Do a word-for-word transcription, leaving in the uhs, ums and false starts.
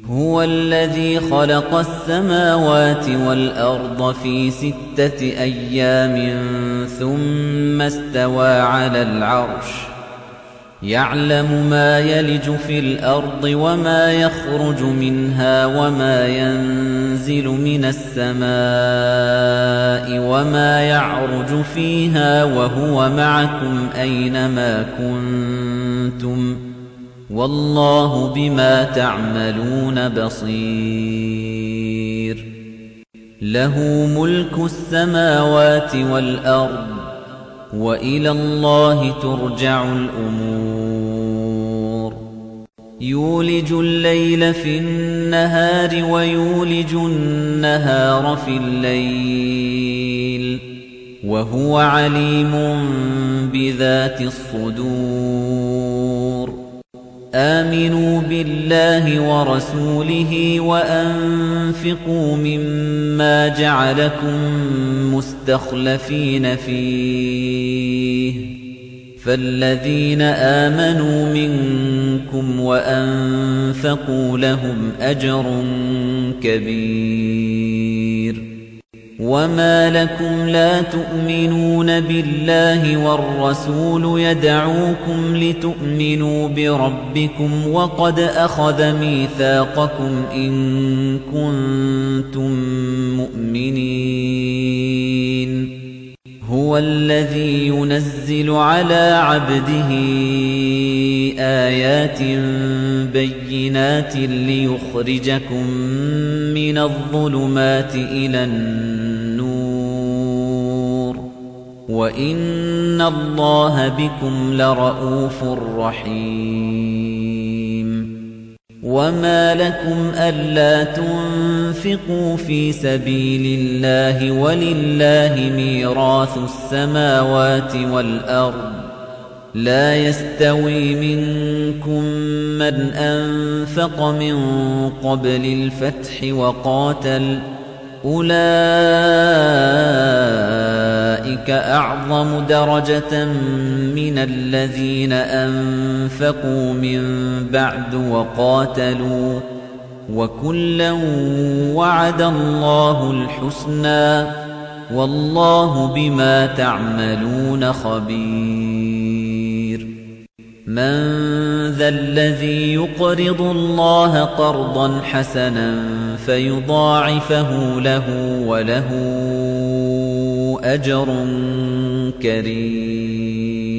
هُوَ الَّذِي خَلَقَ السَّمَاوَاتِ وَالْأَرْضَ فِي سِتَّةِ أَيَّامٍ ثُمَّ اسْتَوَىٰ عَلَى الْعَرْشِ يَعْلَمُ مَا يَلِجُ فِي الْأَرْضِ وَمَا يَخْرُجُ مِنْهَا وَمَا يَنزِلُ مِنَ السَّمَاءِ وَمَا يَعْرُجُ فِيهَا وَهُوَ مَعَكُمْ أَيْنَمَا كُنتُمْ ۚ وَاللَّهُ بِمَا تَعْمَلُونَ بَصِيرٌ لَهُ مُلْكُ السَّمَاوَاتِ وَالْأَرْضِ ۚ وَإِلَى اللَّهِ تُرْجَعُ الْأُمُورُ يُولِجُ اللَّيْلَ فِي النَّهَارِ وَيُولِجُ النَّهَارَ فِي اللَّيْلِ ۚ وَهُوَ عَلِيمٌ بِذَاتِ الصُّدُورِ آمِنُوا بِاللَّهِ وَرَسُولِهِ وَأَنفِقُوا مِمَّا جَعَلَكُم مُّسْتَخْلَفِينَ فِيهِ ۖ فَالَّذِينَ آمَنُوا مِنكُمْ وَأَنفَقُوا لَهُمْ أَجْرٌ كَبِيرٌ وَمَا لَكُمْ لَا تُؤْمِنُونَ بِاللَّهِ وَالرَّسُولُ يَدْعُوكُمْ لِتُؤْمِنُوا بِرَبِّكُمْ وَقَدْ أَخَذَ مِيثَاقَكُمْ إِن كُنتُم مُّؤْمِنِينَ هُوَ الَّذِي يُنَزِّلُ عَلَىٰ عَبْدِهِ آيَاتٍ بَيِّنَاتٍ لِّيُخْرِجَكُم مِّنَ الظُّلُمَاتِ إِلَى النُّورِ ۚ وَإِنَّ اللَّهَ بِكُمْ لَرَءُوفٌ رَّحِيمٌ وَمَا لَكُمْ أَلَّا تُنفِقُوا فِي سَبِيلِ اللَّهِ وَلِلَّهِ مِيرَاثُ السَّمَاوَاتِ وَالْأَرْضِ ۚ لَا يَسْتَوِي مِنكُم مَّنْ أَنفَقَ مِن قَبْلِ الْفَتْحِ وَقَاتَلَ ۚ أُولَٰئِكَ أَعْظَمُ دَرَجَةً مِّنَ الَّذِينَ أَنفَقُوا مِن بَعْدُ وَقَاتَلُوا ۚ وَكُلًّا وَعَدَ اللَّهُ الْحُسْنَىٰ ۚ وَاللَّهُ بِمَا تَعْمَلُونَ خَبِيرٌ مَّن ذَا الَّذِي يُقْرِضُ اللَّهَ قَرْضًا حَسَنًا فَيُضَاعِفَهُ لَهُ وَلَهُ أَجْرٌ كَرِيمٌ